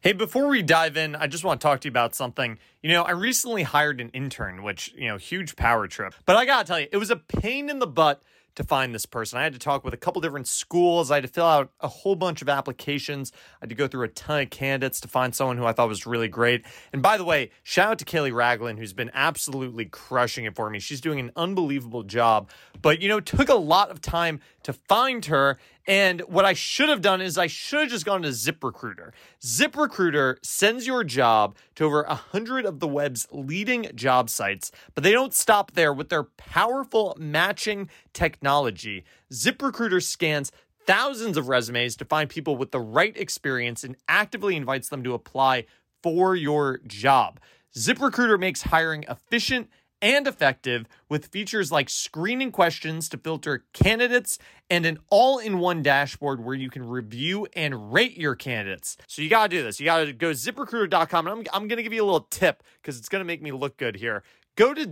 Hey, before we dive in, I just want to talk to you about something. I recently hired an intern, which, huge power trip. But I gotta tell you, it was a pain in the butt to find this person. I had to talk with a couple different schools. I had to fill out a whole bunch of applications. I had to go through a ton of candidates to find someone who I thought was really great. And by the way, shout out to Kaylee Ragland, who's been absolutely crushing it for me. She's doing an unbelievable job. But, it took a lot of time to find her. And what I should have done is I should have just gone to ZipRecruiter. ZipRecruiter sends your job to over 100 of the web's leading job sites, but they don't stop there with their powerful matching technology. ZipRecruiter scans thousands of resumes to find people with the right experience and actively invites them to apply for your job. ZipRecruiter makes hiring efficient and effective with features like screening questions to filter candidates and an all-in-one dashboard where you can review and rate your candidates. So you got to do this. You got to go to ZipRecruiter.com, and I'm going to give you a little tip because it's going to make me look good here. Go to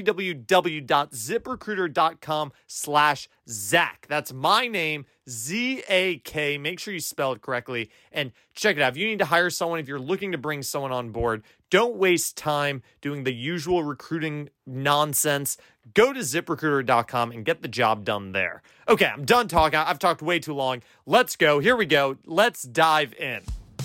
www.ziprecruiter.com/Zach. That's my name, Z-A-K. Make sure you spell it correctly and check it out. If you need to hire someone, if you're looking to bring someone on board, don't waste time doing the usual recruiting nonsense. Go to ZipRecruiter.com and get the job done there. Okay, I'm done talking. I've talked way too long. Let's go. Here we go. Let's dive in.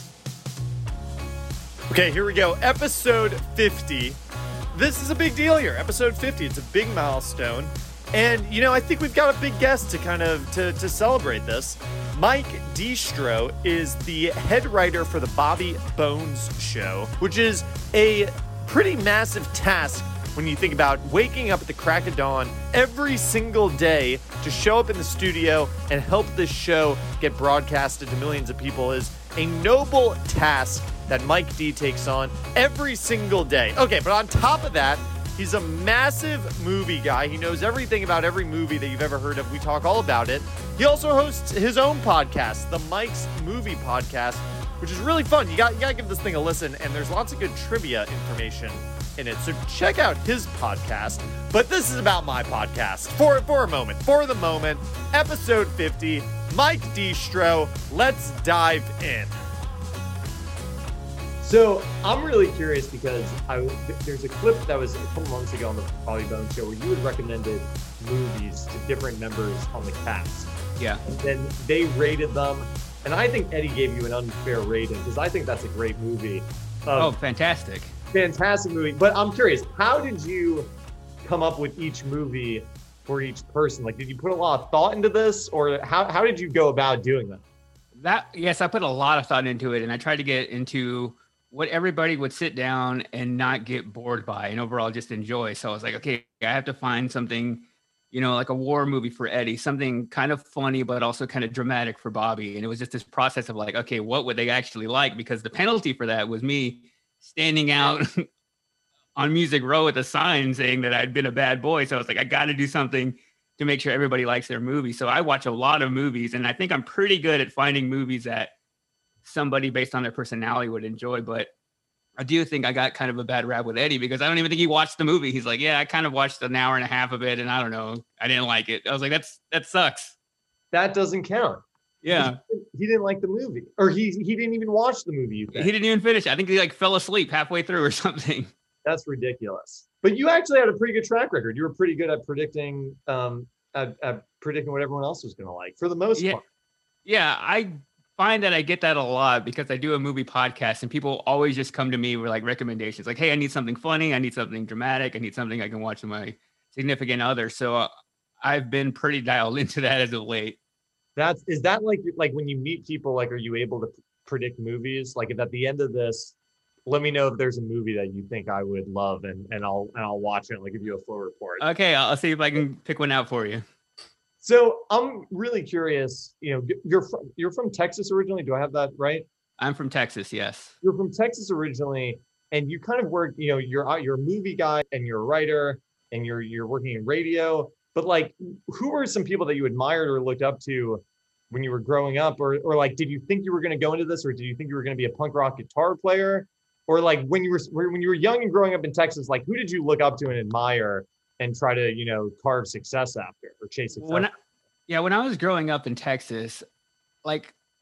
Okay, here we go. Episode 50. This is a big deal here. Episode 50. It's a big milestone. And, I think we've got a big guest to kind of to celebrate this. Mike Distro is the head writer for the Bobby Bones Show, which is a pretty massive task when you think about waking up at the crack of dawn every single day to show up in the studio and help this show get broadcasted to millions of people is a noble task that Mike D takes on every single day. Okay, but on top of that, he's a massive movie guy. He knows everything about every movie that you've ever heard of. We talk all about it. He also hosts his own podcast, the Mike's Movie Podcast, which is really fun. You got to give this thing a listen, and there's lots of good trivia information in it. So check out his podcast. But this is about my podcast for a moment. For the moment, episode 50, Mike Distro. Let's dive in. So I'm really curious because there's a clip that was a couple months ago on the Bobby Bones Show where you had recommended movies to different members on the cast. Yeah. And then they rated them. And I think Eddie gave you an unfair rating because I think that's a great movie. Fantastic. Fantastic movie. But I'm curious, how did you come up with each movie for each person? Like, did you put a lot of thought into this, or how did you go about doing that? Yes, I put a lot of thought into it, and I tried to get into what everybody would sit down and not get bored by and overall just enjoy. So I was like, okay, I have to find something, like a war movie for Eddie, something kind of funny, but also kind of dramatic for Bobby. And it was just this process of like, okay, what would they actually like? Because the penalty for that was me standing out on Music Row with a sign saying that I'd been a bad boy. So I was like, I got to do something to make sure everybody likes their movie. So I watch a lot of movies, and I think I'm pretty good at finding movies that somebody based on their personality would enjoy. But I do think I got kind of a bad rap with Eddie because I don't even think he watched the movie. He's like, yeah, I kind of watched an hour and a half of it, and I don't know, I didn't like it. I was like, that sucks. That doesn't count. Yeah. He didn't like the movie, or he didn't even watch the movie. He didn't even finish. I think he fell asleep halfway through or something. That's ridiculous. But you actually had a pretty good track record. You were pretty good at predicting at predicting what everyone else was going to like for the most part. Yeah, I find that I get that a lot because I do a movie podcast, and people always just come to me with recommendations. Like, hey, I need something funny. I need something dramatic. I need something I can watch with my significant other. So I've been pretty dialed into that as of late. Is that like when you meet people, are you able to predict movies? Like, if at the end of this, let me know if there's a movie that you think I would love, and I'll watch it and give you a full report. Okay, I'll see if I can pick one out for you. So I'm really curious. You're from Texas originally. Do I have that right? I'm from Texas. Yes. You're from Texas originally, and you kind of work. You're a movie guy, and you're a writer, and you're working in radio. But who were some people that you admired or looked up to when you were growing up, or did you think you were going to go into this, or did you think you were going to be a punk rock guitar player, or when you were young and growing up in Texas, who did you look up to and admire and try to carve success after or chase success? When I was growing up in Texas,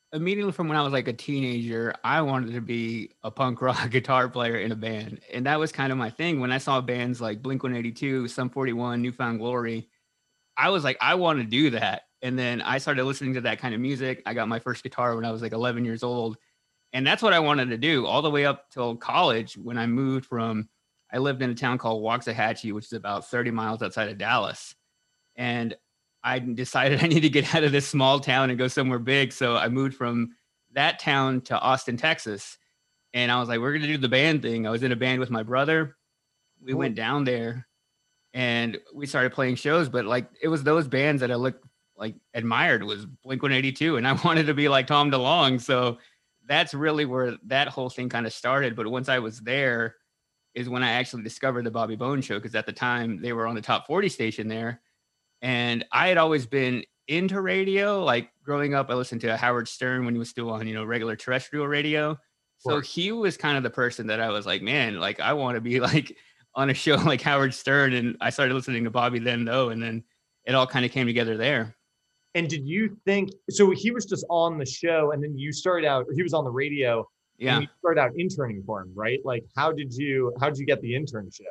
immediately from when I was like a teenager, I wanted to be a punk rock guitar player in a band. And that was kind of my thing. When I saw bands like Blink 182, Sum 41, Newfound Glory, I was like, I want to do that. And then I started listening to that kind of music. I got my first guitar when I was like 11 years old. And that's what I wanted to do all the way up till college when I moved from, I lived in a town called Waxahachie, which is about 30 miles outside of Dallas. And I decided I need to get out of this small town and go somewhere big. So I moved from that town to Austin, Texas. And I was like, we're going to do the band thing. I was in a band with my brother. We went down there and we started playing shows, but like it was those bands that I looked like admired was Blink 182, and I wanted to be like Tom DeLonge. So that's really where that whole thing kind of started. But once I was there is when I actually discovered the Bobby Bones Show, because at the time they were on the top 40 station there. And I had always been into radio. Like growing up, I listened to Howard Stern when he was still on, regular terrestrial radio. So he was kind of the person that I was like, man, like I want to be like on a show like Howard Stern. And I started listening to Bobby then though. And then it all kind of came together there. And did you think, so he was just on the show and then you started out, or he was on the radio, yeah, and you started out interning for him, right? Like how did you get the internship?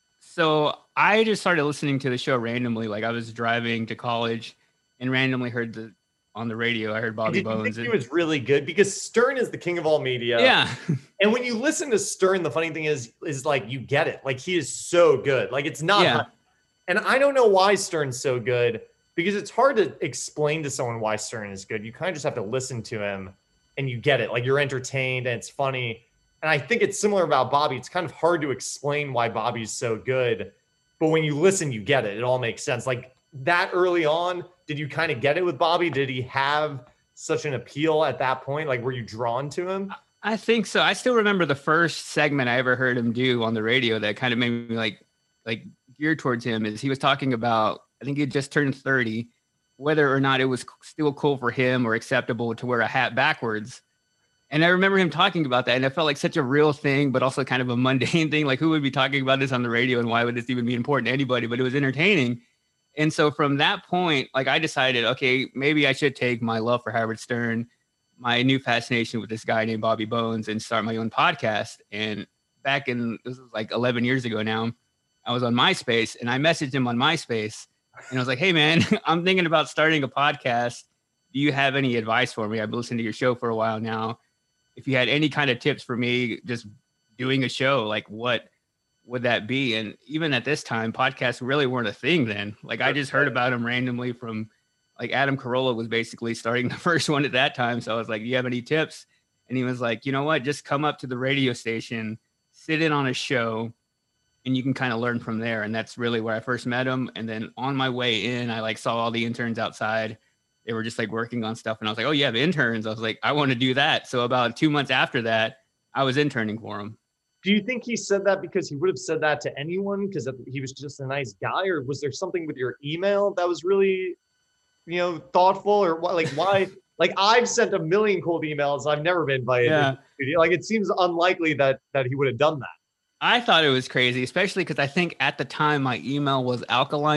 So I just started listening to the show randomly. Like I was driving to college and randomly heard on the radio, I heard Bobby Bones. He was really good because Stern is the king of all media. Yeah. And when you listen to Stern, the funny thing is like you get it. Like he is so good. Like it's not. Yeah. And I don't know why Stern's so good, because it's hard to explain to someone why Stern is good. You kind of just have to listen to him and you get it. Like you're entertained and it's funny. And I think it's similar about Bobby. It's kind of hard to explain why Bobby's so good, but when you listen, you get it. It all makes sense. Like that early on, did you kind of get it with Bobby? Did he have such an appeal at that point? Like, were you drawn to him? I think so. I still remember the first segment I ever heard him do on the radio that kind of made me like geared towards him is he was talking about, I think he had just turned 30, whether or not it was still cool for him or acceptable to wear a hat backwards. And I remember him talking about that, and it felt like such a real thing, but also kind of a mundane thing. Like, who would be talking about this on the radio, and why would this even be important to anybody? But it was entertaining. And so from that point, like I decided, okay, maybe I should take my love for Howard Stern, my new fascination with this guy named Bobby Bones, and start my own podcast. And back in, this was like 11 years ago now, I was on MySpace, and I messaged him on MySpace, and I was like, hey man, I'm thinking about starting a podcast. Do you have any advice for me? I've been listening to your show for a while now. If you had any kind of tips for me, just doing a show, like what would that be? And even at this time, podcasts really weren't a thing then. Like I just heard about them randomly from like Adam Carolla was basically starting the first one at that time. So I was like, do you have any tips? And he was like, you know what, just come up to the radio station, sit in on a show, and you can kind of learn from there. And that's really where I first met him. And then on my way in, I like saw all the interns outside. They were just like working on stuff. And I was like, oh, you have interns? I was like, I want to do that. So about 2 months after that, I was interning for him. Do you think he said that because he would have said that to anyone because he was just a nice guy? Or was there something with your email that was really, thoughtful? Or what, like why? Like I've sent a million cold emails. I've never been invited. Yeah. Like it seems unlikely that he would have done that. I thought it was crazy, especially because I think at the time my email was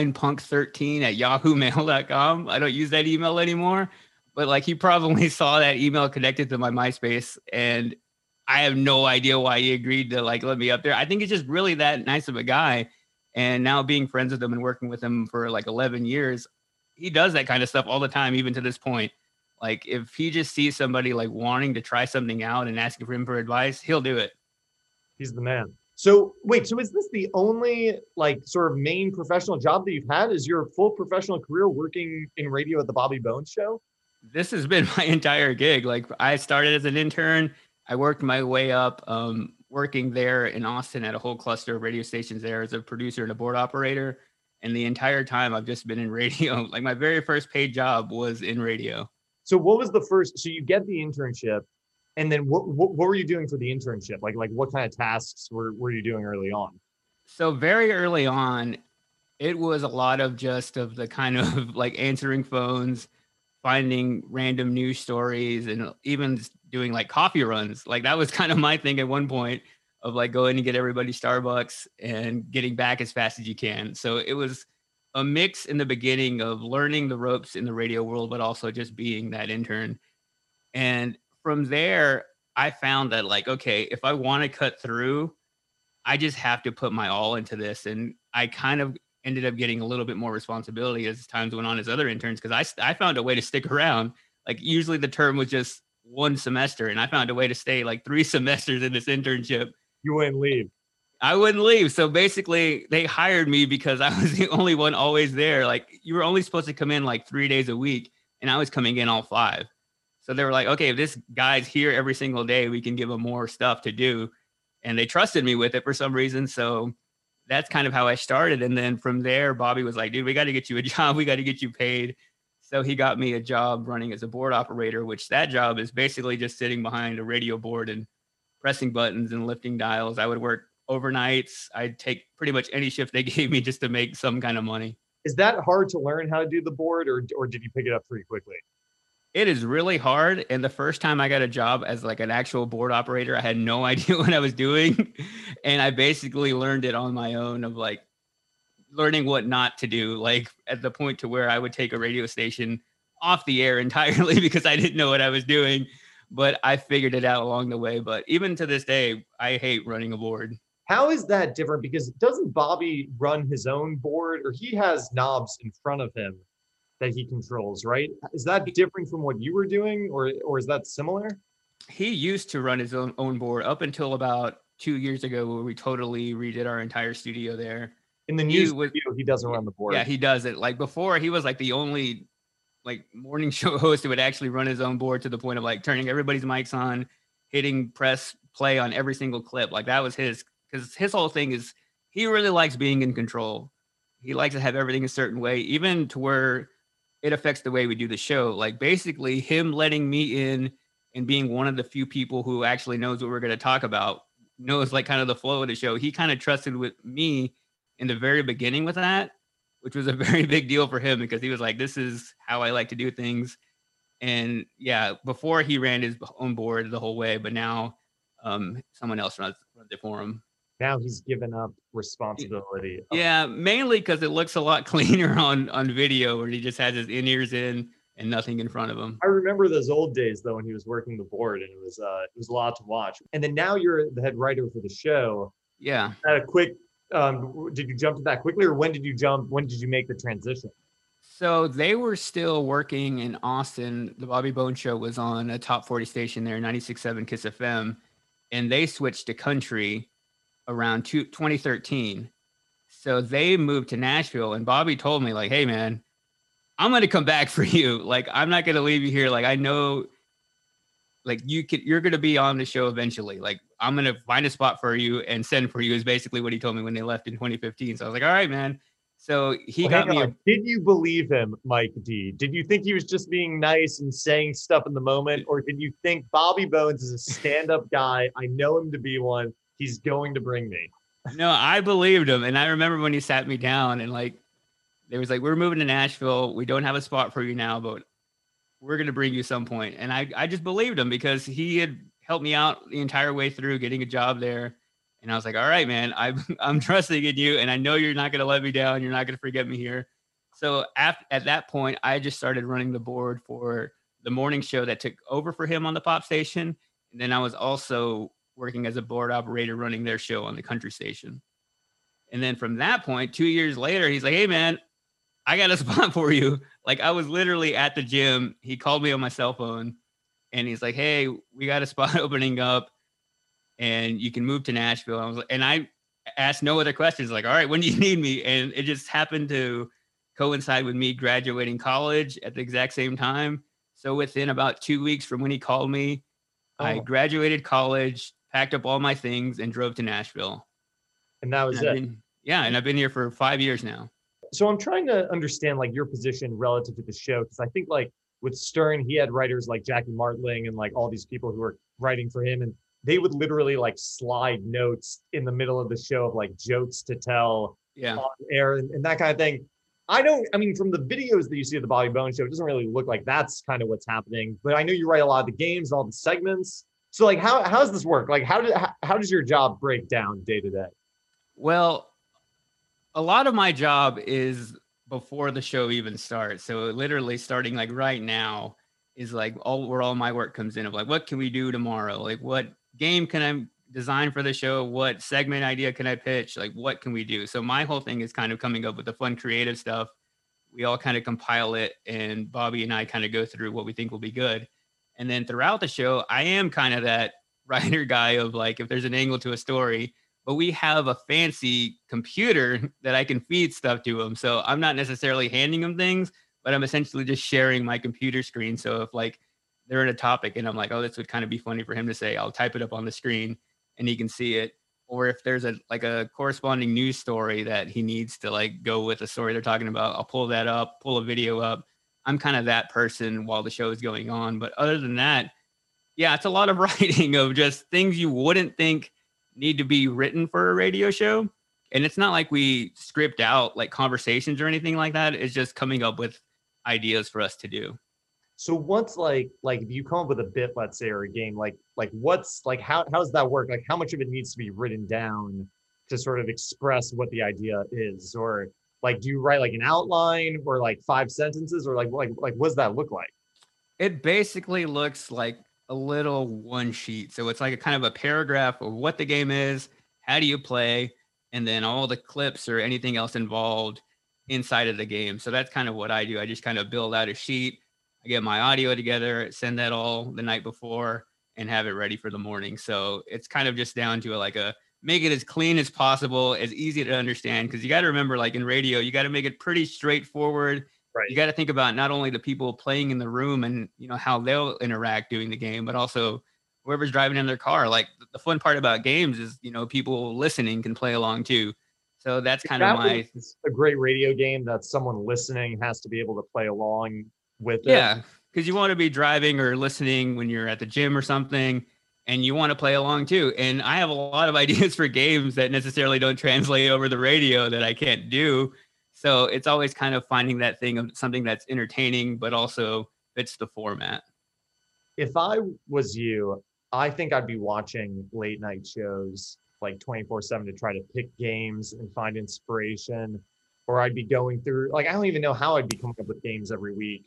alkalinepunk13@yahoomail.com. I don't use that email anymore, but like he probably saw that email connected to my MySpace, and I have no idea why he agreed to like let me up there. I think he's just really that nice of a guy. And now being friends with him and working with him for like 11 years, he does that kind of stuff all the time, even to this point. Like if he just sees somebody like wanting to try something out and asking for him for advice, he'll do it. He's the man. So wait, so is this the only like sort of main professional job that you've had? Is your full professional career working in radio at the Bobby Bones Show? This has been my entire gig. Like I started as an intern. I worked my way up, working there in Austin at a whole cluster of radio stations there as a producer and a board operator. And the entire time I've just been in radio. Like my very first paid job was in radio. So what was the first, so you get the internship, and then what were you doing for the internship? Like what kind of tasks were you doing early on? So very early on, it was a lot of just of the kind of like answering phones, finding random news stories, and even doing like coffee runs. Like that was kind of my thing at one point of like going to get everybody Starbucks and getting back as fast as you can. So it was a mix in the beginning of learning the ropes in the radio world, but also just being that intern. And from there, I found that like, okay, if I want to cut through, I just have to put my all into this. And I kind of ended up getting a little bit more responsibility as times went on as other interns because I found a way to stick around. Like usually the term was just one semester, and I found a way to stay like 3 semesters in this internship. You wouldn't leave. I wouldn't leave. So basically, they hired me because I was the only one always there. Like you were only supposed to come in like 3 days a week, and I was coming in all 5. So they were like, okay, if this guy's here every single day, we can give him more stuff to do. And they trusted me with it for some reason. So that's kind of how I started. And then from there, Bobby was like, dude, we got to get you a job. We got to get you paid. So he got me a job running as a board operator, which that job is basically just sitting behind a radio board and pressing buttons and lifting dials. I would work overnights. I'd take pretty much any shift they gave me just to make some kind of money. Is that hard to learn how to do the board, or did you pick it up pretty quickly? It is really hard. And the first time I got a job as like an actual board operator, I had no idea what I was doing. And I basically learned it on my own of like learning what not to do, like at the point to where I would take a radio station off the air entirely because I didn't know what I was doing. But I figured it out along the way. But even to this day, I hate running a board. How is that different? Because doesn't Bobby run his own board, or he has knobs in front of him that he controls, right? Is that different from what you were doing, or is that similar? He used to run his own board up until about 2 years ago, where we totally redid our entire studio there. In the new studio, he doesn't run the board. Yeah, he does it. Like before, he was like the only like morning show host who would actually run his own board to the point of like turning everybody's mics on, hitting press play on every single clip. Like that was his, because his whole thing is he really likes being in control. He likes to have everything a certain way, even to where it affects the way we do the show. Like basically him letting me in and being one of the few people who actually knows what we're going to talk about, knows like kind of the flow of the show. He kind of trusted with me in the very beginning with that, which was a very big deal for him because he was like, this is how I like to do things. And yeah, before he ran his own board the whole way, but now someone else runs it for him. Now he's given up responsibility. Yeah, mainly because it looks a lot cleaner on video where he just has his in-ears in and nothing in front of him. I remember those old days though when he was working the board, and it was a lot to watch. And then now you're the head writer for the show. Yeah. At a quick, did you jump to that quickly, or when did you jump? When did you make the transition? So they were still working in Austin. The Bobby Bones Show was on a top 40 station there, 96.7 Kiss FM, and they switched to country around 2013. So they moved to Nashville, and Bobby told me like, hey man, I'm going to come back for you. Like, I'm not going to leave you here. Like, I know like you're going to be on the show eventually. Like, I'm going to find a spot for you and send for you is basically what he told me when they left in 2015. So I was like, all right, man. So he got me. Did you believe him, Mike D? Did you think he was just being nice and saying stuff in the moment? Or did you think Bobby Bones is a stand-up guy? I know him to be one. He's going to bring me. No, I believed him. And I remember when he sat me down and like, they was like, we're moving to Nashville. We don't have a spot for you now, but we're going to bring you some point. And I just believed him because he had helped me out the entire way through getting a job there. And I was like, all right, man, I'm trusting in you. And I know you're not going to let me down. You're not going to forget me here. So at that point, I just started running the board for the morning show that took over for him on the pop station. And then I was also working as a board operator running their show on the country station. And then from that point, 2 years later, he's like, hey, man, I got a spot for you. Like I was literally at the gym. He called me on my cell phone and he's like, hey, we got a spot opening up and you can move to Nashville. I asked no other questions. Like, all right, when do you need me? And it just happened to coincide with me graduating college at the exact same time. So within about 2 weeks from when he called me, I graduated college, packed up all my things and drove to Nashville. And that was it. And I've been here for 5 years now. So I'm trying to understand like your position relative to the show, because I think like with Stern, he had writers like Jackie Martling and like all these people who were writing for him, and they would literally like slide notes in the middle of the show of like jokes to tell on air and that kind of thing. I mean, from the videos that you see of the Bobby Bones Show, it doesn't really look like that's kind of what's happening. But I know you write a lot of the games, all the segments. So like, how does this work? Like, how does your job break down day to day? Well, a lot of my job is before the show even starts. So literally starting like right now is like all my work comes in of like, what can we do tomorrow? Like, what game can I design for the show? What segment idea can I pitch? Like, what can we do? So my whole thing is kind of coming up with the fun, creative stuff. We all kind of compile it, and Bobby and I kind of go through what we think will be good. And then throughout the show, I am kind of that writer guy of like, if there's an angle to a story, but we have a fancy computer that I can feed stuff to them. So I'm not necessarily handing them things, but I'm essentially just sharing my computer screen. So if like they're in a topic and I'm like, oh, this would kind of be funny for him to say, I'll type it up on the screen and he can see it. Or if there's a corresponding news story that he needs to like go with the story they're talking about, I'll pull that up, pull a video up. I'm kind of that person while the show is going on. But other than that, yeah, it's a lot of writing of just things you wouldn't think need to be written for a radio show. And it's not like we script out like conversations or anything like that. It's just coming up with ideas for us to do. So once like if you come up with a bit, let's say, or a game, like what's like how does that work? Like how much of it needs to be written down to sort of express what the idea is? Or like do you write like an outline or like 5 sentences or like what does that look like? It basically looks like a little one sheet. So it's like a kind of a paragraph of what the game is, how do you play, and then all the clips or anything else involved inside of the game. So that's kind of what I do. I just kind of build out a sheet. I get my audio together, send that all the night before, and have it ready for the morning. So it's kind of just down to make it as clean as possible, as easy to understand. Because you got to remember, like in radio, you got to make it pretty straightforward. Right. You got to think about not only the people playing in the room and how they'll interact doing the game, but also whoever's driving in their car. Like the fun part about games is people listening can play along too. So that's kind of a great radio game that someone listening has to be able to play along with it. Yeah, because you want to be driving or listening when you're at the gym or something, and you want to play along too. And I have a lot of ideas for games that necessarily don't translate over the radio that I can't do. So it's always kind of finding that thing of something that's entertaining, but also fits the format. If I was you, I think I'd be watching late night shows like 24/7 to try to pick games and find inspiration, or I'd be going through, like, I don't even know how I'd be coming up with games every week.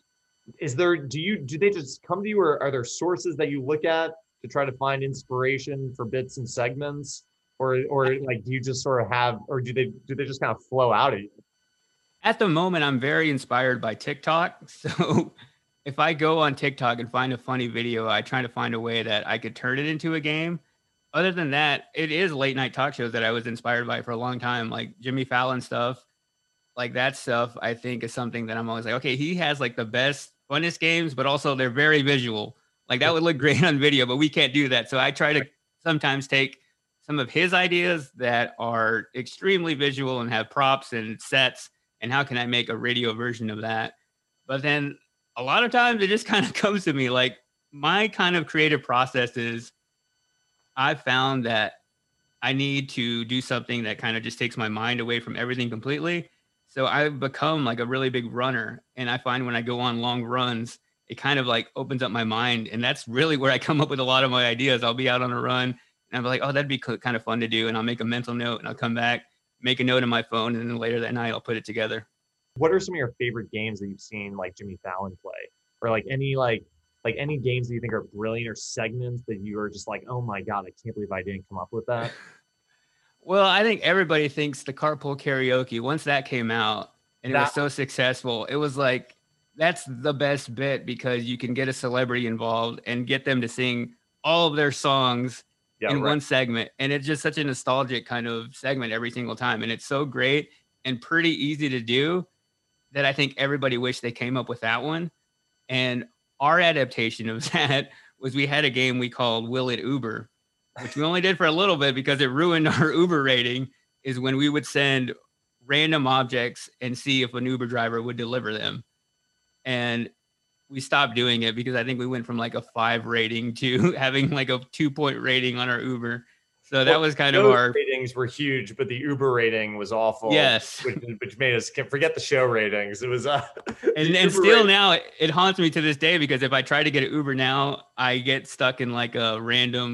Do they just come to you, or are there sources that you look at to try to find inspiration for bits and segments, or like do you just sort of have, or do they just kind of flow out of you? At the moment, I'm very inspired by TikTok. So if I go on TikTok and find a funny video, I try to find a way that I could turn it into a game. Other than that, it is late night talk shows that I was inspired by for a long time, like Jimmy Fallon stuff. Like that stuff, I think, is something that I'm always like, okay, he has like the best, funnest games, but also they're very visual. Like that would look great on video, but we can't do that. So I try to sometimes take some of his ideas that are extremely visual and have props and sets, and how can I make a radio version of that? But then a lot of times it just kind of comes to me. Like my kind of creative process is, I've found that I need to do something that kind of just takes my mind away from everything completely. So I've become like a really big runner. And I find when I go on long runs, it kind of like opens up my mind. And that's really where I come up with a lot of my ideas. I'll be out on a run and I'll be like, oh, that'd be kind of fun to do. And I'll make a mental note and I'll come back, make a note on my phone. And then later that night, I'll put it together. What are some of your favorite games that you've seen like Jimmy Fallon play, or like any games that you think are brilliant, or segments that you are just like, oh my God, I can't believe I didn't come up with that? Well, I think everybody thinks the carpool karaoke, once that came out and it was so successful, it was like, that's the best bit, because you can get a celebrity involved and get them to sing all of their songs in one segment. And it's just such a nostalgic kind of segment every single time. And it's so great and pretty easy to do that I think everybody wished they came up with that one. And our adaptation of that was, we had a game we called Will It Uber, which we only did for a little bit because it ruined our Uber rating, is when we would send random objects and see if an Uber driver would deliver them. And we stopped doing it because I think we went from like a 5 rating to having like a 2-point rating on our Uber. So that was kind of our ratings were huge, but the Uber rating was awful. Yes, which made us forget the show ratings. It was and still now it haunts me to this day, because if I try to get an Uber now, I get stuck in like a random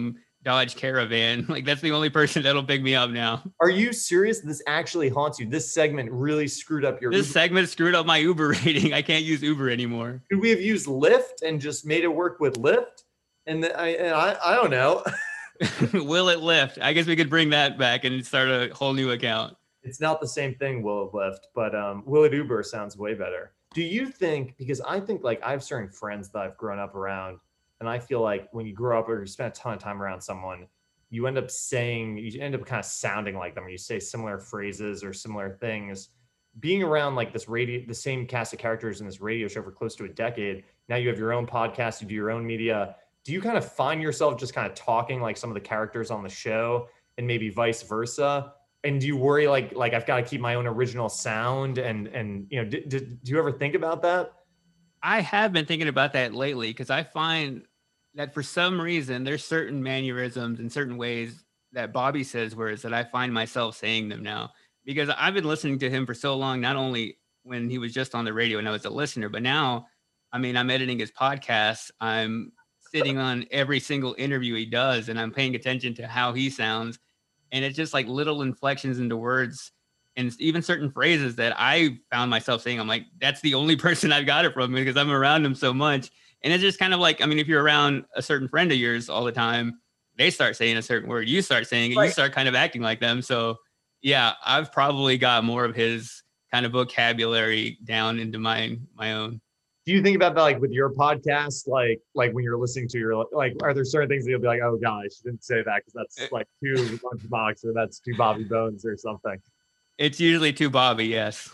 Dodge Caravan. Like that's the only person that'll pick me up now. Are you serious? This actually haunts you. This segment really screwed up your This Uber. segment screwed up my Uber rating. I can't use Uber anymore. Could we have used Lyft and just made it work with Lyft? And I don't know. Will it lift? I guess we could bring that back and start a whole new account. It's not the same thing, Will It Lyft, but Will It Uber sounds way better. Do you think, because I think like I have certain friends that I've grown up around, and I feel like when you grow up or you spend a ton of time around someone, you end up kind of sounding like them. You say similar phrases or similar things. Being around like the same cast of characters in this radio show for close to a decade, now you have your own podcast, you do your own media. Do you kind of find yourself just kind of talking like some of the characters on the show and maybe vice versa? And do you worry like I've got to keep my own original sound and you know, do you ever think about that? I have been thinking about that lately because I find that for some reason there's certain mannerisms and certain ways that Bobby says words that I find myself saying them now because I've been listening to him for so long, not only when he was just on the radio and I was a listener, but now, I mean, I'm editing his podcast. I'm sitting on every single interview he does and I'm paying attention to how he sounds. And it's just like little inflections into words and even certain phrases that I found myself saying. I'm like, that's the only person I've got it from because I'm around him so much. And it's just kind of like, I mean, if you're around a certain friend of yours all the time, they start saying a certain word, you start saying it, right. You start kind of acting like them. So yeah, I've probably got more of his kind of vocabulary down into my own. Do you think about that like with your podcast, like when you're listening to your like, are there certain things that you'll be like, oh gosh, I didn't say that because that's like too Lunchbox or that's too Bobby Bones or something? It's usually too Bobby, yes.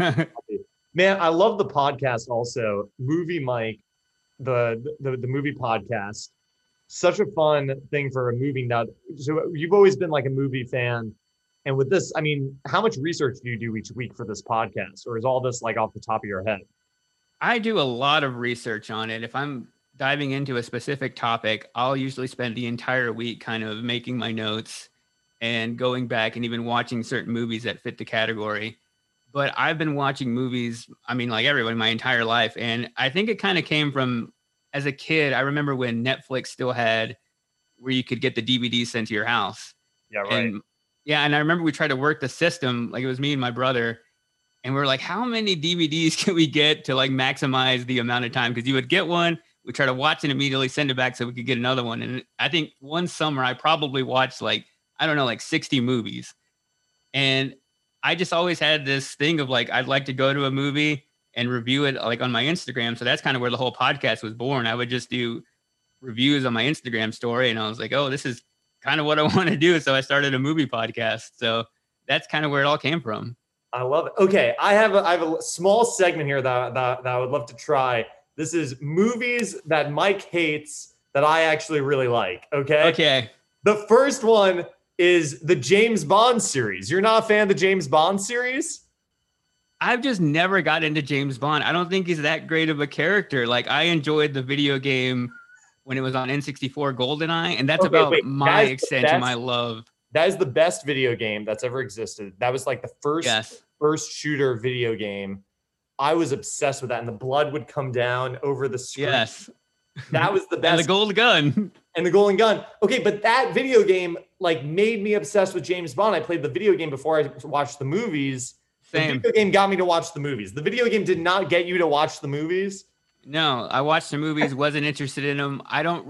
Man, I love the podcast also. Movie Mike, the movie podcast, such a fun thing for a movie nut. So you've always been like a movie fan. And with this, I mean, how much research do you do each week for this podcast? Or is all this like off the top of your head? I do a lot of research on it. If I'm diving into a specific topic, I'll usually spend the entire week kind of making my notes and going back and even watching certain movies that fit the category. But I've been watching movies, I mean, like everyone, my entire life. And I think it kind of came from, as a kid, I remember when Netflix still had where you could get the DVDs sent to your house. Yeah, right. And I remember we tried to work the system, like it was me and my brother. And we were like, how many DVDs can we get to like maximize the amount of time? Because you would get one, we try to watch it immediately, send it back so we could get another one. And I think one summer I probably watched like 60 movies. And I just always had this thing of like, I'd like to go to a movie and review it like on my Instagram. So that's kind of where the whole podcast was born. I would just do reviews on my Instagram story. And I was like, oh, this is kind of what I want to do. So I started a movie podcast. So that's kind of where it all came from. I love it. Okay, I have a small segment here that I would love to try. This is movies that Mike hates that I actually really like. Okay. Okay. The first one is the James Bond series. You're not a fan of the James Bond series? I've just never got into James Bond. I don't think he's that great of a character. Like I enjoyed the video game when it was on N64 GoldenEye, and that's my extent to my love. That is the best video game that's ever existed. That was like the first shooter video game. I was obsessed with that. And the blood would come down over the screen. Yes. That was the best. And the gold gun. And the golden gun. Okay, but that video game like made me obsessed with James Bond. I played the video game before I watched the movies. Same. The video game got me to watch the movies. The video game did not get you to watch the movies. No, I watched the movies, wasn't interested in them. I don't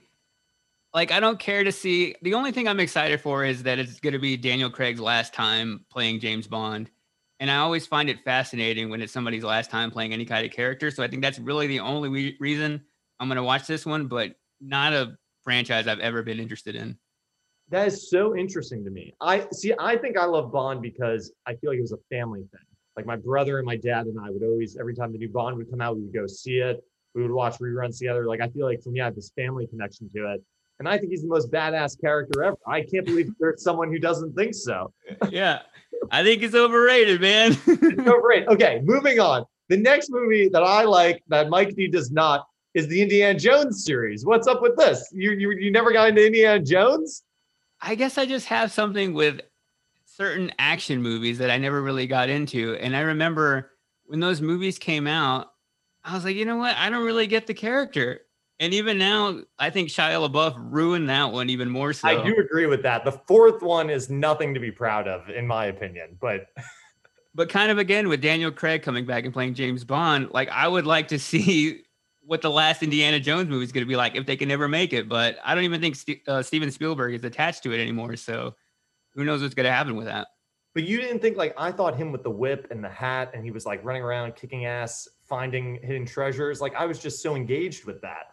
care to see. The only thing I'm excited for is that it's going to be Daniel Craig's last time playing James Bond. And I always find it fascinating when it's somebody's last time playing any kind of character. So I think that's really the only reason I'm going to watch this one, but not a franchise I've ever been interested in. That is so interesting to me. I think I love Bond because I feel like it was a family thing. Like my brother and my dad and I would always, every time the new Bond would come out, we would go see it. We would watch reruns together. Like I feel like for me, I have this family connection to it. And I think he's the most badass character ever. I can't believe there's someone who doesn't think so. Yeah, I think it's overrated, man. It's overrated. Okay, moving on. The next movie that I like that Mike D does not is the Indiana Jones series. What's up with this? You never got into Indiana Jones? I guess I just have something with certain action movies that I never really got into. And I remember when those movies came out, I was like, you know what? I don't really get the character. And even now, I think Shia LaBeouf ruined that one even more I so. do agree with that. The fourth one is nothing to be proud of, in my opinion. But kind of again with Daniel Craig coming back and playing James Bond, like I would like to see what the last Indiana Jones movie is going to be like if they can never make it. But I don't even think Steven Spielberg is attached to it anymore. So who knows what's going to happen with that? but you didn't think like I thought him with the whip and the hat, and he was like running around kicking ass, finding hidden treasures. Like I was just so engaged with that.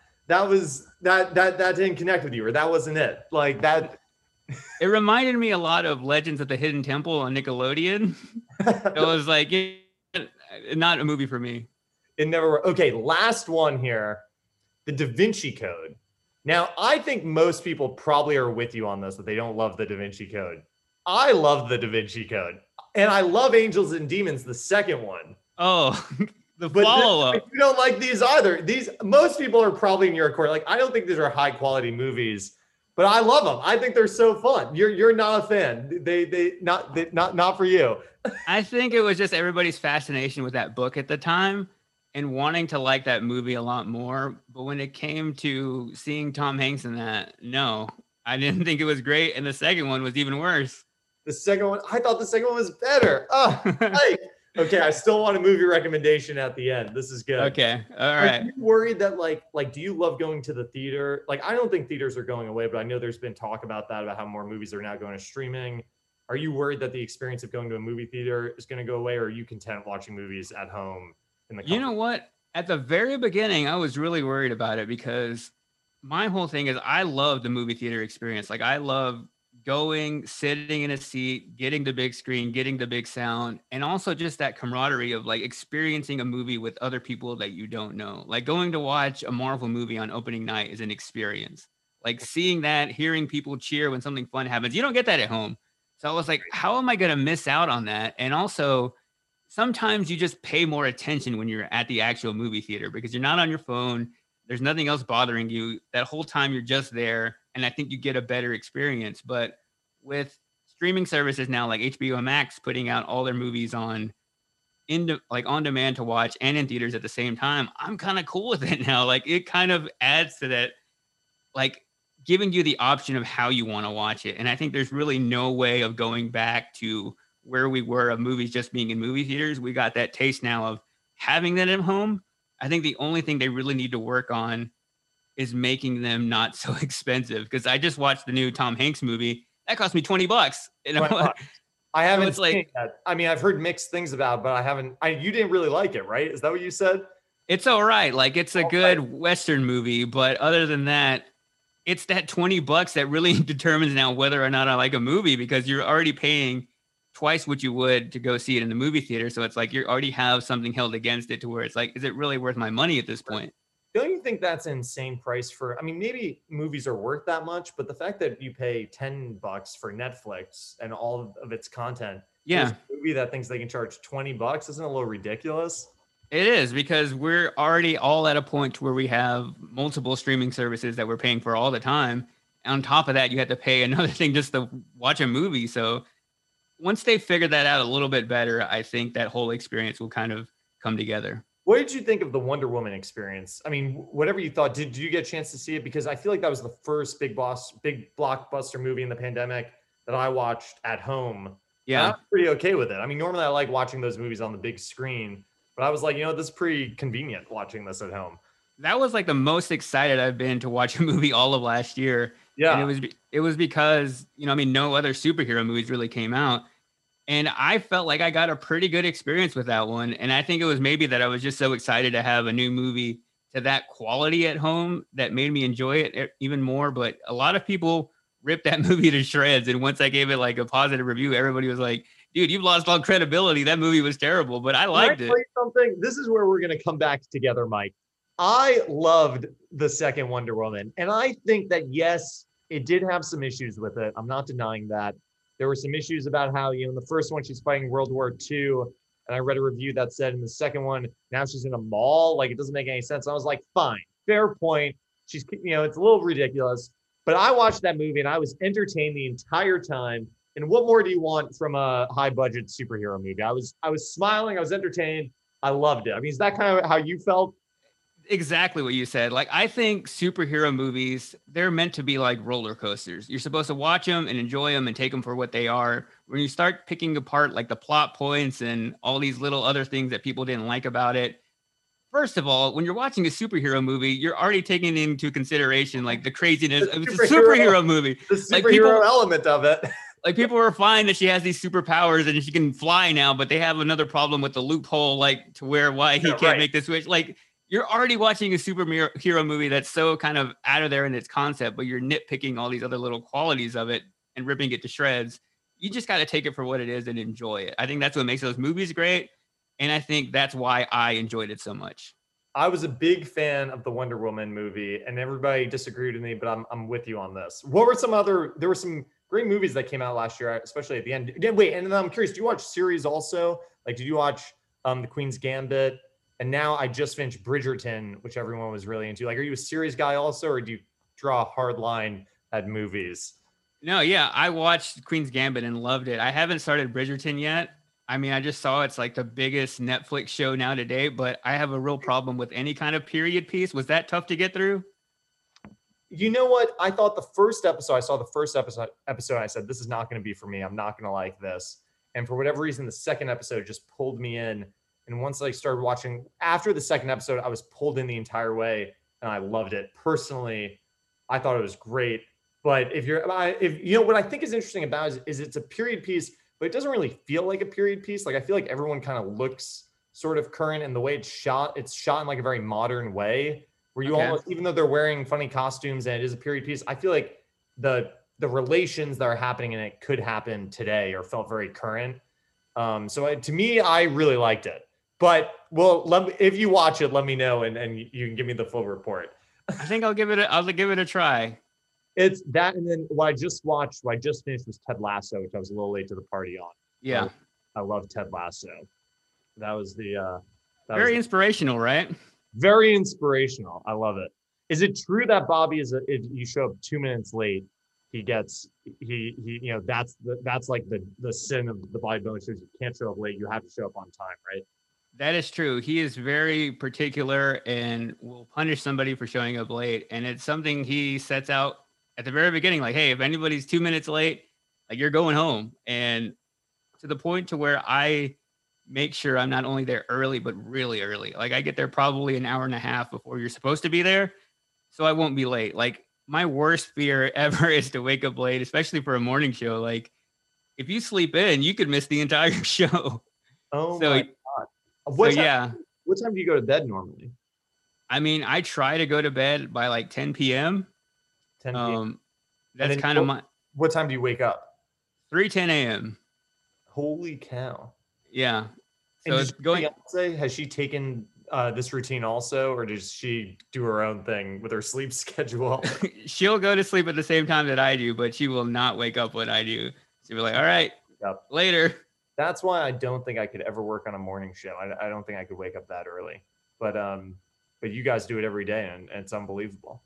That didn't connect with you, or that wasn't it. Like that. It reminded me a lot of Legends of the Hidden Temple on Nickelodeon. It was like not a movie for me. It never. Okay, last one here, the Da Vinci Code. Now, I think most people probably are with you on this, that they don't love the Da Vinci Code. I love the Da Vinci Code, and I love Angels and Demons, the second one. Oh, the But follow-up. you don't like these either. These most people are probably in your court. Like I don't think these are high quality movies, but I love them. I think they're so fun. You're not a fan. They not for you. I think it was just everybody's fascination with that book at the time and wanting to like that movie a lot more. But when it came to seeing Tom Hanks in that, no, I didn't think it was great. And the second one was even worse. The second one, I thought the second one was better. Oh, Mike. Okay, I still want a movie recommendation at the end. This is good. Okay. All right. Are you worried that like do you love going to the theater? Like I don't think theaters are going away, but I know there's been talk about that, about how more movies are now going to streaming. Are you worried that the experience of going to a movie theater is going to go away, or are you content watching movies at home in the comfort? You know what? At the very beginning, I was really worried about it because my whole thing is I love the movie theater experience. Like I love going, sitting in a seat, getting the big screen, getting the big sound, and also just that camaraderie of like experiencing a movie with other people that you don't know. Like going to watch a Marvel movie on opening night is an experience. Like seeing that, hearing people cheer when something fun happens, you don't get that at home. So I was like, how am I going to miss out on that? And also, sometimes you just pay more attention when you're at the actual movie theater because you're not on your phone. There's nothing else bothering you. That whole time you're just there. And I think you get a better experience. But with streaming services now like HBO Max putting out all their movies on on demand to watch and in theaters at the same time, I'm kind of cool with it now. Like it kind of adds to that, like giving you the option of how you want to watch it. And I think there's really no way of going back to where we were of movies just being in movie theaters. We got that taste now of having that at home. I think the only thing they really need to work on is making them not so expensive. Because I just watched the new Tom Hanks movie. That cost me $20. You know? I haven't so seen that. I mean, I've heard mixed things about it, but I haven't. You didn't really like it, right? Is that what you said? It's all right. Like it's a good Western movie, but other than that, it's that $20 that really determines now whether or not I like a movie because you're already paying twice what you would to go see it in the movie theater. So it's like you already have something held against it to where it's like, is it really worth my money at this point? Don't you think that's an insane price for, I mean, maybe movies are worth that much, but the fact that you pay $10 for Netflix and all of its content, yeah, a movie that thinks they can charge $20 isn't a little ridiculous? It is because we're already all at a point where we have multiple streaming services that we're paying for all the time. On top of that, you have to pay another thing just to watch a movie. So once they figure that out a little bit better, I think that whole experience will kind of come together. What did you think of the Wonder Woman experience? I mean, whatever you thought, did you get a chance to see it? Because I feel like that was the first big blockbuster movie in the pandemic that I watched at home. Yeah. I'm pretty okay with it. I mean, normally I like watching those movies on the big screen, but I was like, this is pretty convenient watching this at home. That was like the most excited I've been to watch a movie all of last year. Yeah. And it was because, no other superhero movies really came out. And I felt like I got a pretty good experience with that one. And I think it was maybe that I was just so excited to have a new movie to that quality at home that made me enjoy it even more. But a lot of people ripped that movie to shreds. And once I gave it like a positive review, everybody was like, dude, you've lost all credibility. That movie was terrible, but I liked it. Something? This is where we're going to come back together, Mike. I loved the second Wonder Woman. And I think that, yes, it did have some issues with it. I'm not denying that. There were some issues about how, in the first one, she's fighting World War II. And I read a review that said in the second one, now she's in a mall. Like, it doesn't make any sense. And I was like, fine, fair point. She's, it's a little ridiculous. But I watched that movie and I was entertained the entire time. And what more do you want from a high budget superhero movie? I was smiling. I was entertained. I loved it. I mean, is that kind of how you felt? Exactly what you said. Like, I think superhero movies, they're meant to be like roller coasters. You're supposed to watch them and enjoy them and take them for what they are. When you start picking apart like the plot points and all these little other things that people didn't like about it, first of all, when you're watching a superhero movie, you're already taking into consideration like the craziness. The It's a superhero movie. the Like superhero element of it. like people are fine that she has these superpowers and she can fly now, but they have another problem with the loophole, like to where why he Yeah, can't right. make the switch. Like you're already watching a superhero movie that's so kind of out of there in its concept, but you're nitpicking all these other little qualities of it and ripping it to shreds. You just got to take it for what it is and enjoy it. I think that's what makes those movies great. And I think that's why I enjoyed it so much. I was a big fan of the Wonder Woman movie, and everybody disagreed with me, but I'm with you on this. What were some other? There were some great movies that came out last year, especially at the end. Yeah, wait, and then I'm curious. Do you watch series also? Like, did you watch The Queen's Gambit? And now I just finished Bridgerton, which everyone was really into. Like, are you a series guy also, or do you draw a hard line at movies? No, yeah, I watched Queen's Gambit and loved it. I haven't started Bridgerton yet. I mean, I just saw it's like the biggest Netflix show now today, but I have a real problem with any kind of period piece. Was that tough to get through? You know what? I thought the first episode, I saw the first episode, I said, this is not going to be for me. I'm not going to like this. And for whatever reason, the second episode just pulled me in. And once I started watching, after the second episode, I was pulled in the entire way and I loved it. Personally, I thought it was great. But if you know, what I think is interesting about it is it's a period piece, but it doesn't really feel like a period piece. Like I feel like everyone kind of looks sort of current, and the way it's shot in like a very modern way where you almost, even though they're wearing funny costumes and it is a period piece, I feel like the relations that are happening in it could happen today or felt very current. To me, I really liked it. But if you watch it, let me know and you can give me the full report. I think I'll give it a try. It's that, and then what I just finished was Ted Lasso, which I was a little late to the party on. Yeah, I love Ted Lasso. That was very inspirational, right? Very inspirational. I love it. Is it true that Bobby if you show up 2 minutes late, that's like the sin of the Bobby Bones shows. You can't show up late. You have to show up on time, right? That is true. He is very particular and will punish somebody for showing up late. And it's something he sets out at the very beginning, like, hey, if anybody's 2 minutes late, like you're going home. And to the point to where I make sure I'm not only there early, but really early. Like I get there probably an hour and a half before you're supposed to be there. So I won't be late. Like my worst fear ever is to wake up late, especially for a morning show. Like if you sleep in, you could miss the entire show. Oh my God. Yeah. What time do you go to bed normally? I mean, I try to go to bed by like 10 p.m. 10 p.m. That's kind of what time do you wake up? 3:10 a.m. Holy cow. Yeah. So it's going. Has she taken this routine also, or does she do her own thing with her sleep schedule? She'll go to sleep at the same time that I do, but she will not wake up when I do. She'll be like, all right, later. That's why I don't think I could ever work on a morning show. I don't think I could wake up that early. But you guys do it every day, and it's unbelievable.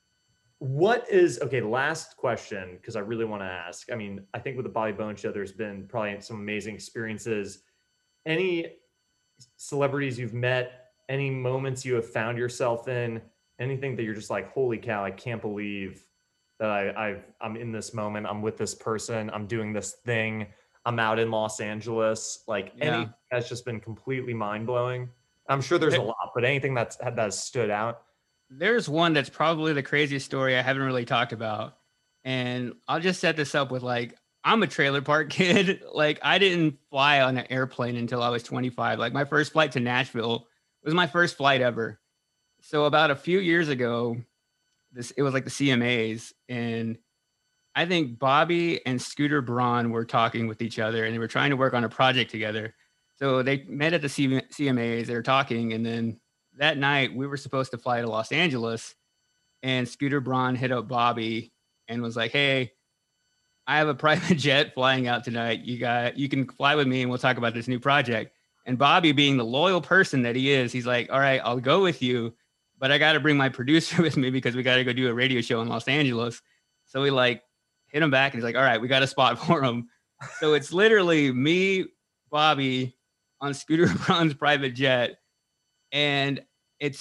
Last question, because I really want to ask. I mean, I think with the Bobby Bones show, there's been probably some amazing experiences. Any celebrities you've met, any moments you have found yourself in, anything that you're just like, holy cow, I can't believe that I'm in this moment. I'm with this person. I'm doing this thing. I'm out in Los Angeles. Like anything that's just been completely mind blowing. I'm sure there's a lot, but anything that stood out. There's one that's probably the craziest story I haven't really talked about. And I'll just set this up with like, I'm a trailer park kid. Like I didn't fly on an airplane until I was 25. Like my first flight to Nashville was my first flight ever. So about a few years ago, it was like the CMAs. And I think Bobby and Scooter Braun were talking with each other and they were trying to work on a project together. So they met at the CMAs, they were talking. And then that night we were supposed to fly to Los Angeles, and Scooter Braun hit up Bobby and was like, hey, I have a private jet flying out tonight. You can fly with me and we'll talk about this new project. And Bobby, being the loyal person that he is, he's like, all right, I'll go with you, but I got to bring my producer with me because we got to go do a radio show in Los Angeles. So we like hit him back and he's like, all right, we got a spot for him. So it's literally me, Bobby on Scooter Braun's private jet. And it's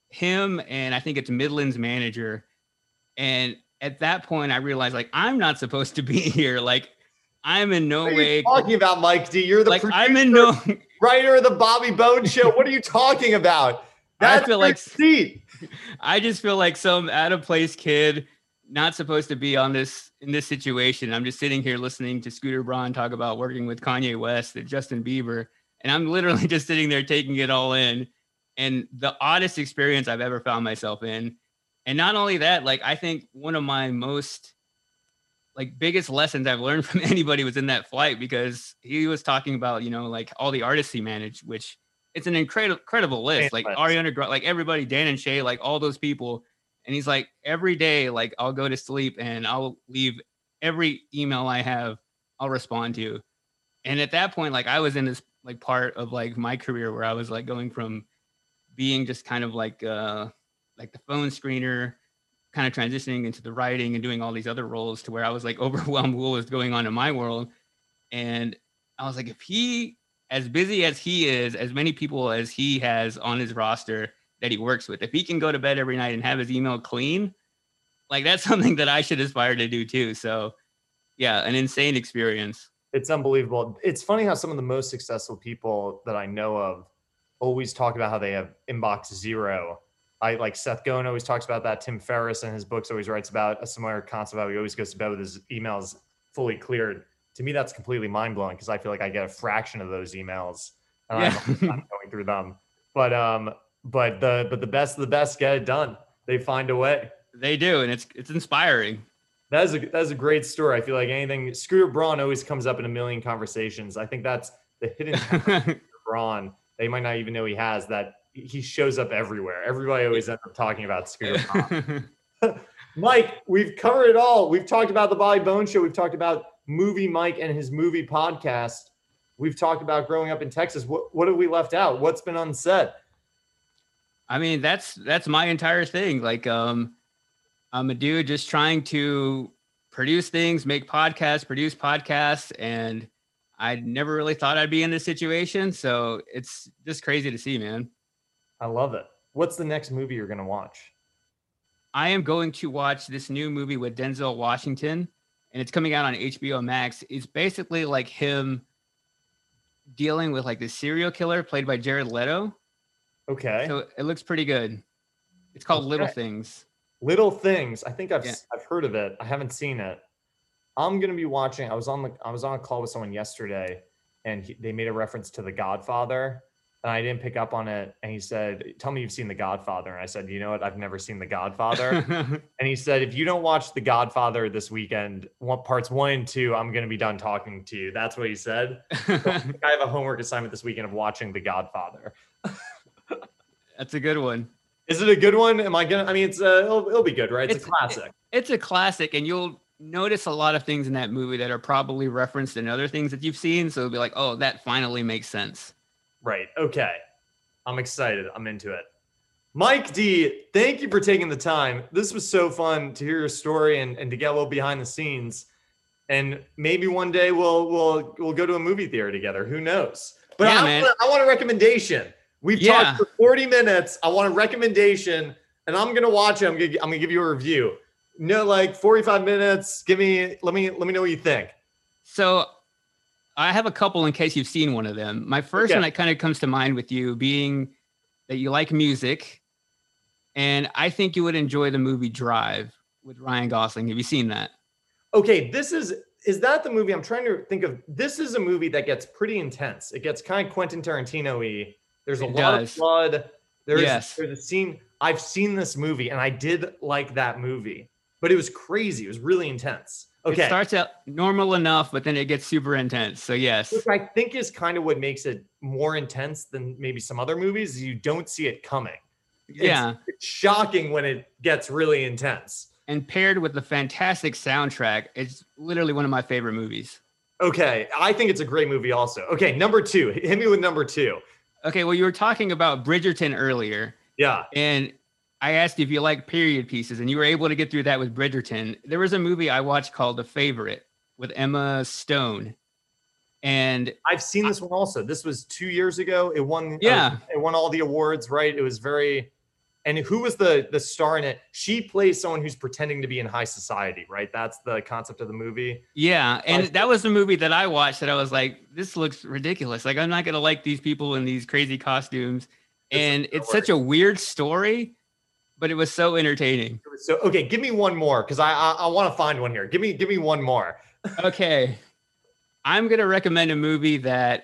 him and I think it's Midland's manager. And at that point, I realized like I'm not supposed to be here. Like I'm in no What are way you talking about, Mike D? You're the like producer, I'm in no. writer of the Bobby Bones Show. What are you talking about? That's I feel your like seat. I just feel like some out of place kid, not supposed to be on this in this situation. I'm just sitting here listening to Scooter Braun talk about working with Kanye West and Justin Bieber, and I'm literally just sitting there taking it all in. And the oddest experience I've ever found myself in. And not only that, like I think one of my most like biggest lessons I've learned from anybody was in that flight, because he was talking about, you know, like all the artists he managed, which it's an incredible list. Like Ariana Grande, like everybody, Dan and Shay, like all those people. And he's like, every day, like I'll go to sleep and I'll leave every email I have, I'll respond to. And at that point, like I was in this like part of like my career where I was like going from being just kind of like the phone screener, kind of transitioning into the writing and doing all these other roles, to where I was like overwhelmed with what was going on in my world. And I was like, if he, as busy as he is, as many people as he has on his roster that he works with, if he can go to bed every night and have his email clean, like that's something that I should aspire to do too. So yeah, an insane experience. It's unbelievable. It's funny how some of the most successful people that I know of always talk about how they have inbox zero. I like Seth Godin always talks about that. Tim Ferriss in his books always writes about a similar concept, how he always goes to bed with his emails fully cleared. To me, that's completely mind blowing, because I feel like I get a fraction of those emails and I'm going through them. But the best of the best get it done. They find a way. They do, and it's inspiring. That is a great story. I feel like anything Scooter Braun always comes up in a million conversations. I think that's the hidden talent of Scooter Braun. They might not even know he has that. He shows up everywhere. Everybody always ends up talking about Scooter Braun. Mike, we've covered it all. We've talked about the Bobby Bones Show. We've talked about Movie Mike and his movie podcast. We've talked about growing up in Texas. What have we left out? What's been unsaid? I mean, that's my entire thing. Like, I'm a dude just trying to produce things, make podcasts, produce podcasts, and I never really thought I'd be in this situation. So it's just crazy to see, man. I love it. What's the next movie you're going to watch? I am going to watch this new movie with Denzel Washington, and it's coming out on HBO Max. It's basically like him dealing with like the serial killer played by Jared Leto. Okay. So it looks pretty good. It's called Little Things. Little Things. I think I've heard of it. I haven't seen it. I'm going to be watching. I was on a call with someone yesterday, and they made a reference to The Godfather, and I didn't pick up on it. And he said, "Tell me you've seen The Godfather." And I said, "You know what? I've never seen The Godfather." And he said, "If you don't watch The Godfather this weekend, parts 1 and 2, I'm going to be done talking to you." That's what he said. So I think I have a homework assignment this weekend of watching The Godfather. That's a good one. Is it a good one? Am I gonna? I mean, it'll be good, right? It's a classic. It's a classic, and you'll notice a lot of things in that movie that are probably referenced in other things that you've seen. So it'll be like, oh, that finally makes sense. Right. Okay. I'm excited. I'm into it. Mike D, thank you for taking the time. This was so fun to hear your story and to get a little behind the scenes. And maybe one day we'll go to a movie theater together. Who knows? But yeah, I want a recommendation. We've talked for 40 minutes. I want a recommendation, and I'm gonna watch it. I'm gonna give you a review. No, like 45 minutes. Let me know what you think. So I have a couple in case you've seen one of them. My first one that kind of comes to mind with you being that you like music, and I think you would enjoy the movie Drive with Ryan Gosling. Have you seen that? Okay, is that the movie I'm trying to think of? This is a movie that gets pretty intense. It gets kind of Quentin Tarantino-y. There's a lot of blood. There's a scene. I've seen this movie, and I did like that movie, but it was crazy. It was really intense. Okay. It starts out normal enough, but then it gets super intense. So yes. Which I think is kind of what makes it more intense than maybe some other movies. Is you don't see it coming. It's shocking when it gets really intense. And paired with the fantastic soundtrack, it's literally one of my favorite movies. Okay. I think it's a great movie also. Okay. Number 2. Hit me with number 2. Okay, well, you were talking about Bridgerton earlier. Yeah. And I asked if you like period pieces, and you were able to get through that with Bridgerton. There was a movie I watched called The Favorite with Emma Stone. And I've seen this one also. This was 2 years ago. It won. It won all the awards, right? It was very, And who was the star in it? She plays someone who's pretending to be in high society, right? That's the concept of the movie. Yeah, and that was the movie that I watched that I was like, this looks ridiculous. Like, I'm not going to like these people in these crazy costumes. And it's such a weird story, but it was so entertaining. So, okay, give me one more because I want to find one here. Give me one more. Okay. I'm going to recommend a movie that,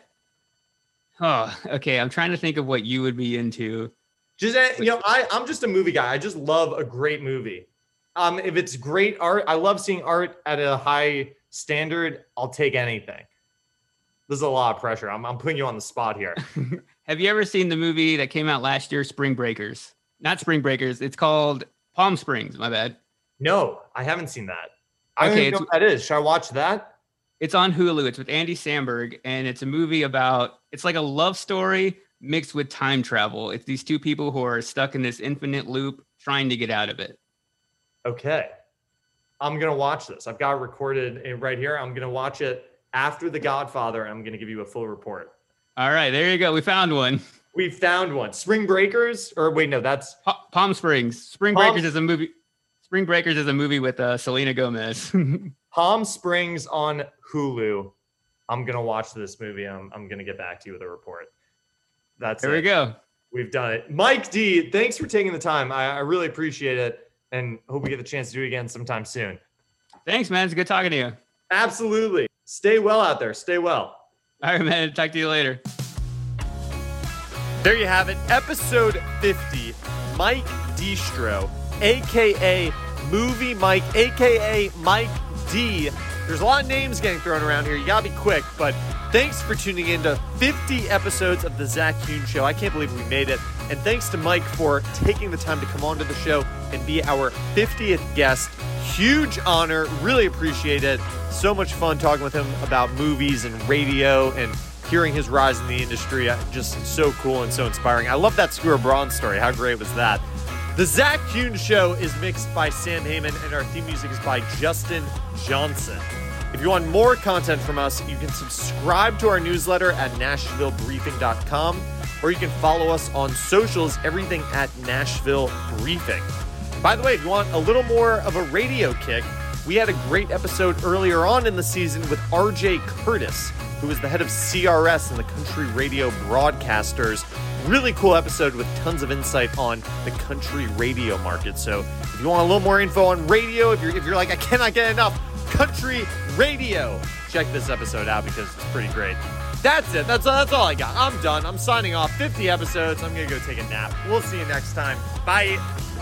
okay, I'm trying to think of what you would be into. Just, I'm just a movie guy. I just love a great movie. If it's great art, I love seeing art at a high standard. I'll take anything. This is a lot of pressure. I'm putting you on the spot here. Have you ever seen the movie that came out last year, Spring Breakers? Not Spring Breakers. It's called Palm Springs. My bad. No, I haven't seen that. I don't even know what that is. Should I watch that? It's on Hulu. It's with Andy Samberg, and it's a movie it's like a love story mixed with time travel. It's these two people who are stuck in this infinite loop trying to get out of it. Okay. I'm going to watch this. I've got it recorded right here. I'm going to watch it after The Godfather, and I'm going to give you a full report. All right, there you go. We found one. We found one. Spring Breakers, or wait, no, that's Palm Springs. Spring Breakers is a movie. Spring Breakers is a movie with Selena Gomez. Palm Springs on Hulu. I'm gonna watch this movie. I'm gonna get back to you with a report. There we go. We've done it. Mike D, thanks for taking the time. I really appreciate it, and hope we get the chance to do it again sometime soon. Thanks, man. It's good talking to you. Absolutely. Stay well out there. Stay well. All right, man. Talk to you later. There you have it. Episode 50. Mike Distro, a.k.a. Movie Mike, a.k.a. Mike D. There's a lot of names getting thrown around here. You got to be quick, but thanks for tuning in to 50 episodes of The Zach Kuhn Show. I can't believe we made it. And thanks to Mike for taking the time to come onto the show and be our 50th guest. Huge honor. Really appreciate it. So much fun talking with him about movies and radio and hearing his rise in the industry. Just so cool and so inspiring. I love that Screw Braun story. How great was that? The Zach Kuhn Show is mixed by Sam Heyman, and our theme music is by Justin Johnson. If you want more content from us, you can subscribe to our newsletter at NashvilleBriefing.com, or you can follow us on socials, everything at Nashville Briefing. By the way, if you want a little more of a radio kick, we had a great episode earlier on in the season with RJ Curtis, who is the head of CRS and the country radio broadcasters. Really cool episode with tons of insight on the country radio market. So if you want a little more info on radio, if you're like, I cannot get enough country radio, check this episode out because it's pretty great. That's it. That's all I got. I'm done. I'm signing off. 50 episodes. I'm going to go take a nap. We'll see you next time. Bye.